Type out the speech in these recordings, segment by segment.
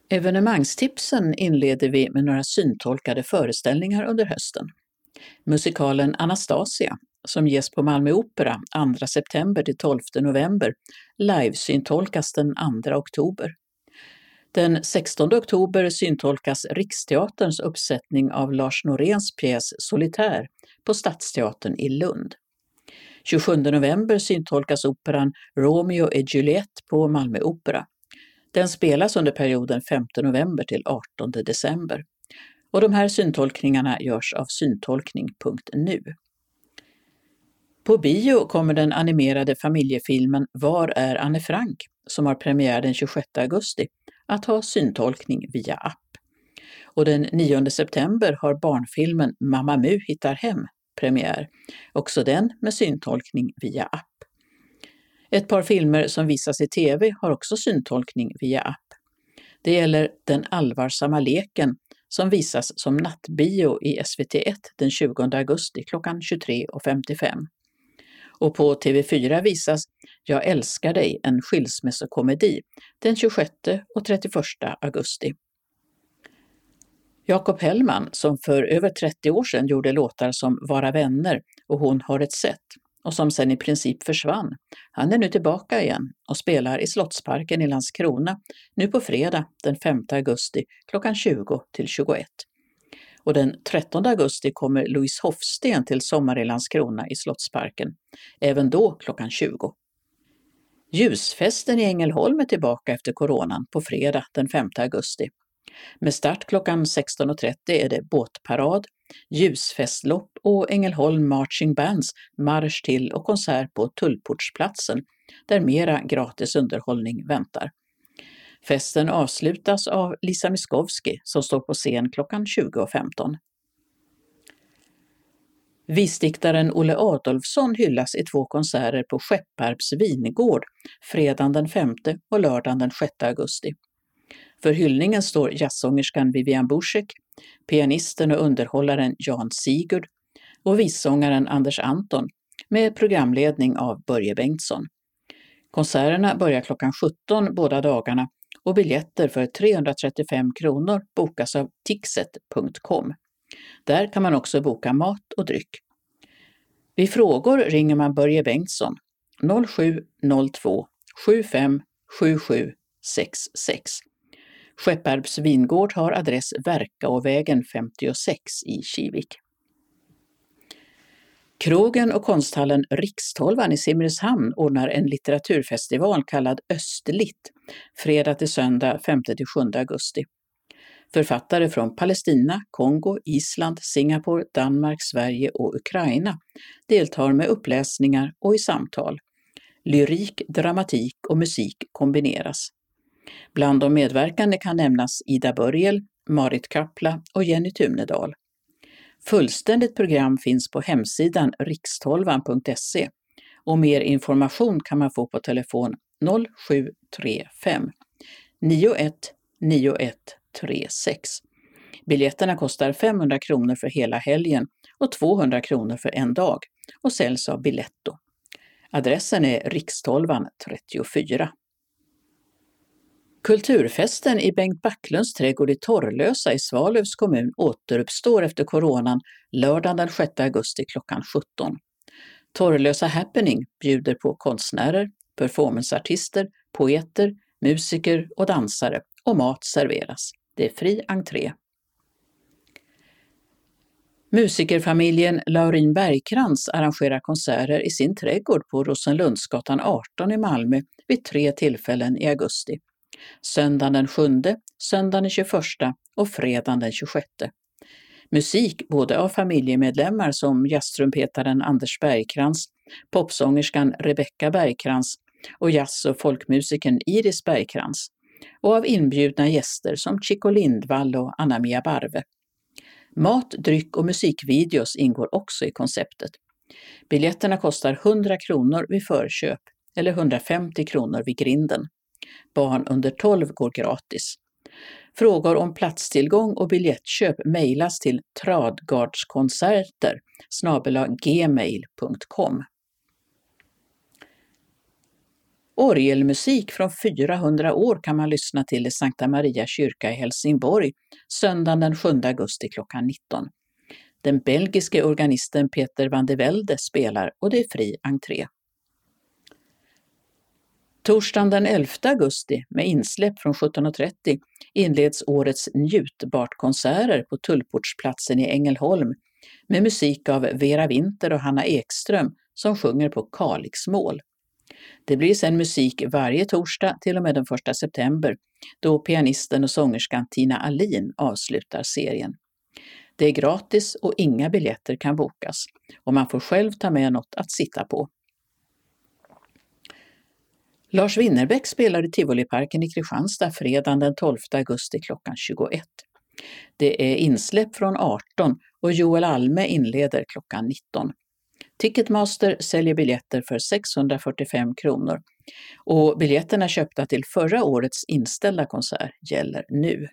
Evenemangstipsen inleder vi med några syntolkade föreställningar under hösten. Musikalen Anastasia, som ges på Malmö Opera 2 september till 12 november, live-syntolkas den 2 oktober. Den 16 oktober syntolkas Riksteaterns uppsättning av Lars Noréns pjäs Solitär på Stadsteatern i Lund. 27 november syntolkas operan Romeo et Juliette på Malmö Opera. Den spelas under perioden 5 november till 18 december. Och de här syntolkningarna görs av syntolkning.nu. På bio kommer den animerade familjefilmen Var är Anne Frank, som har premiär den 26 augusti, att ha syntolkning via app. Och den 9 september har barnfilmen Mamma Mu hittar hem premiär, också den med syntolkning via app. Ett par filmer som visas i tv har också syntolkning via app. Det gäller Den allvarsamma leken som visas som nattbio i SVT1 den 20 augusti klockan 23.55. Och på TV4 visas Jag älskar dig, en skilsmässokomedi den 26 och 31 augusti. Jakob Hellman, som för över 30 år sedan gjorde låtar som Vara vänner och Hon har ett sätt, och som sen i princip försvann, han är nu tillbaka igen och spelar i Slottsparken i Landskrona nu på fredag den 5 augusti klockan 20 till 21. Och den 13 augusti kommer Louise Hofsten till Sommar i Landskrona i Slottsparken, även då klockan 20. Ljusfesten i Ängelholm är tillbaka efter coronan på fredag den 5 augusti. Med start klockan 16.30 är det båtparad, ljusfestlopp och Ängelholm Marching Bands marsch till och konsert på Tullportsplatsen, där mera gratis underhållning väntar. Festen avslutas av Lisa Miskovsky som står på scen klockan 20.15. Visdiktaren Olle Adolfsson hyllas i 2 konserter på Skepparps vingård fredagen den 5 och lördagen den 6 augusti. För hyllningen står jazzsångerskan Vivian Buschek, pianisten och underhållaren Jan Sigurd och vissångaren Anders Anton med programledning av Börje Bengtsson. Konserterna börjar klockan 17 båda dagarna och biljetter för 335 kronor bokas av tixet.com. Där kan man också boka mat och dryck. Vid frågor ringer man Börje Bengtsson 0702 75 77 66. Skepparps vingård har adress Verkaåvägen 56 i Kivik. Krogen och konsthallen Rikstolvan i Simrishamn ordnar en litteraturfestival kallad Östlitt fredag till söndag 5-7 augusti. Författare från Palestina, Kongo, Island, Singapore, Danmark, Sverige och Ukraina deltar med uppläsningar och i samtal. Lyrik, dramatik och musik kombineras. Bland de medverkande kan nämnas Ida Börjel, Marit Kapla och Jenny Tunedal. Fullständigt program finns på hemsidan rikstolvan.se och mer information kan man få på telefon 0735 91 9136. Biljetterna kostar 500 kronor för hela helgen och 200 kronor för en dag och säljs av Biletto. Adressen är Rikstolvan 34. Kulturfesten i Bengt Backlunds trädgård i Torrlösa i Svalövs kommun återuppstår efter coronan lördagen den 6 augusti klockan 17. Torrlösa Happening bjuder på konstnärer, performanceartister, poeter, musiker och dansare och mat serveras. Det är fri entré. Musikerfamiljen Laurin Bergkrans arrangerar konserter i sin trädgård på Rosenlundsgatan 18 i Malmö vid 3 tillfällen i augusti. Söndagen den 7, söndagen den 21 och fredagen den 26. Musik både av familjemedlemmar som jazztrumpetaren Anders Bergkrans, popsångerskan Rebecca Bergkrans och jazz- och folkmusikern Iris Bergkrans och av inbjudna gäster som Chico Lindvall och Anna-Mia Barve. Mat, dryck och musikvideos ingår också i konceptet. Biljetterna kostar 100 kronor vid förköp eller 150 kronor vid grinden. Barn under 12 går gratis. Frågor om platstillgång och biljettköp mejlas till tradgardskonserter@gmail.com. Orgelmusik från 400 år kan man lyssna till i Sankta Maria kyrka i Helsingborg söndagen den 7 augusti klockan 19. Den belgiske organisten Peter van de Velde spelar och det är fri entré. Torsdagen den 11 augusti med insläpp från 17.30 inleds årets njutbart-konserter på Tullportsplatsen i Ängelholm med musik av Vera Winter och Hanna Ekström som sjunger på Kalixmål. Det blir sedan musik varje torsdag till och med den 1 september då pianisten och sångerskan Tina Alin avslutar serien. Det är gratis och inga biljetter kan bokas och man får själv ta med något att sitta på. Lars Winnerbäck spelar i Tivoliparken i Kristianstad fredagen den 12 augusti klockan 21. Det är insläpp från 18 och Joel Alme inleder klockan 19. Ticketmaster säljer biljetter för 645 kronor och biljetterna köpta till förra årets inställda konsert gäller nu.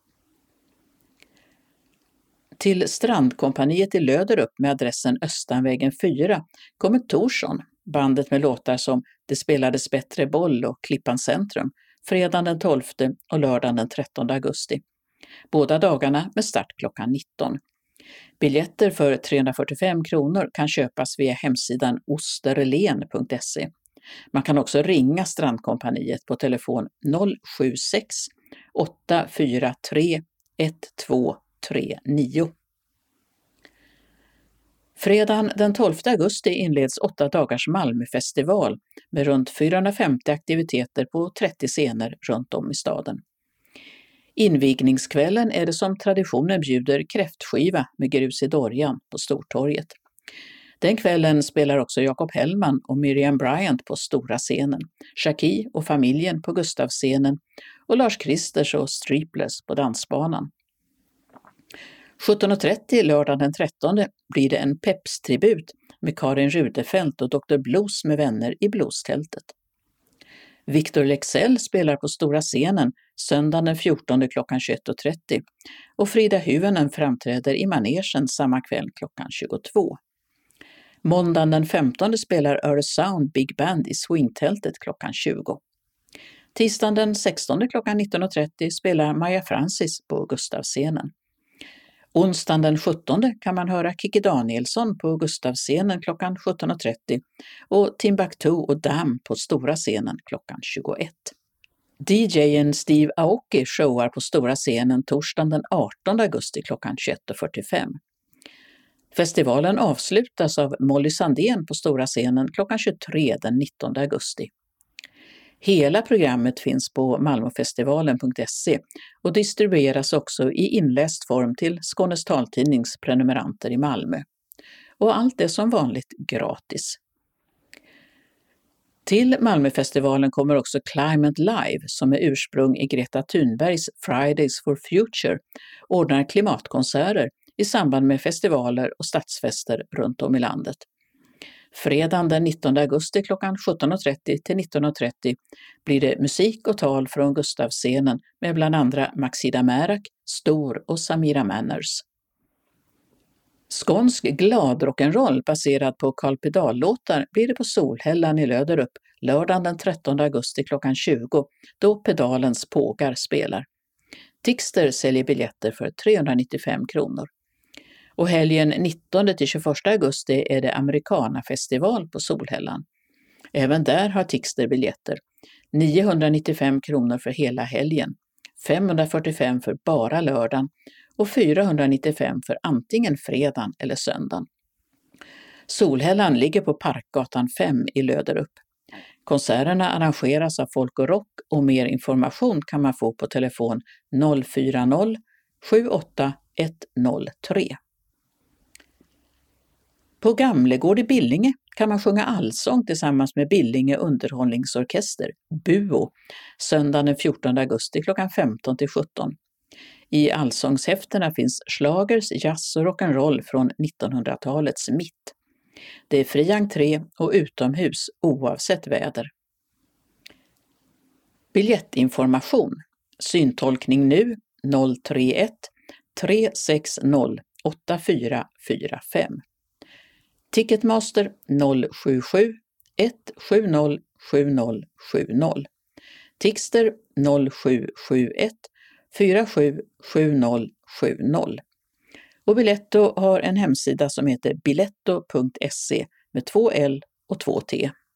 Till Strandkompaniet i Löderup med adressen Östanvägen 4 kommer Torsson, bandet med låtar som Det spelades bättre boll och Klippan centrum, fredagen den 12 och lördagen den 13 augusti. Båda dagarna med start klockan 19. Biljetter för 345 kronor kan köpas via hemsidan osterlen.se. Man kan också ringa Strandkompaniet på telefon 076 843 1239. Fredagen den 12 augusti inleds 8 dagars Malmöfestival med runt 450 aktiviteter på 30 scener runt om i staden. Invigningskvällen är det som traditionen bjuder kräftskiva med grus i Dorjan på Stortorget. Den kvällen spelar också Jakob Hellman och Miriam Bryant på stora scenen, Shaki och familjen på Gustavscenen och Lars Kristers och Striplers på dansbanan. 17.30 lördag den 13 blir det en Peps-tribut med Karin Rudefelt och Dr. Blues med vänner i Bluestältet. Victor Leksell spelar på stora scenen söndagen den 14 klockan 21.30 och Frida Hyvönen framträder i manegen samma kväll klockan 22. Måndagen den 15 spelar Öresound Big Band i Swingtältet klockan 20. Tisdagen den 16 klockan 19.30 spelar Maja Francis på Gustavscenen. Onsdagen den 17 kan man höra Kikki Danielsson på Gustavscenen klockan 17.30 och Timbuktu och Dam på stora scenen klockan 21. DJ:en Steve Aoki showar på stora scenen torsdagen den 18 augusti klockan 21.45. Festivalen avslutas av Molly Sandén på stora scenen klockan 23 den 19 augusti. Hela programmet finns på malmofestivalen.se och distribueras också i inläst form till Skånes taltidnings prenumeranter i Malmö. Och allt är som vanligt gratis. Till Malmöfestivalen kommer också Climate Live som är ursprung i Greta Thunbergs Fridays for Future ordnar klimatkonserter i samband med festivaler och stadsfester runt om i landet. Fredagen den 19 augusti klockan 17.30 till 19.30 blir det musik och tal från Gustavscenen med bland andra Maxida Märak, Stor och Samira Manners. Skånsk glad rock'n'roll baserad på Carl Pedal-låtar blir det på Solhällan i Löderup lördagen den 13 augusti klockan 20 då Pedalens pågar spelar. Tixter säljer biljetter för 395 kronor. Och helgen 19-21 augusti är det Americana-festival på Solhällan. Även där har Tixter biljetter. 995 kronor för hela helgen, 545 för bara lördagen och 495 för antingen fredagen eller söndagen. Solhällan ligger på Parkgatan 5 i Löderup. Konserterna arrangeras av Folk och Rock och mer information kan man få på telefon 040 78 103. På Gamlegård i Billinge kan man sjunga allsång tillsammans med Billinge underhållningsorkester, BUO, söndagen den 14 augusti klockan 15 till 17. I allsångshäftena finns schlagers, jazz och rock'n'roll från 1900-talets mitt. Det är fri entré och utomhus oavsett väder. Biljettinformation. Syntolkning nu 031 360 8445. Ticketmaster 077 170 7070. Tixter 0771 477070. Och Biletto har en hemsida som heter biletto.se med 2 L och 2 T.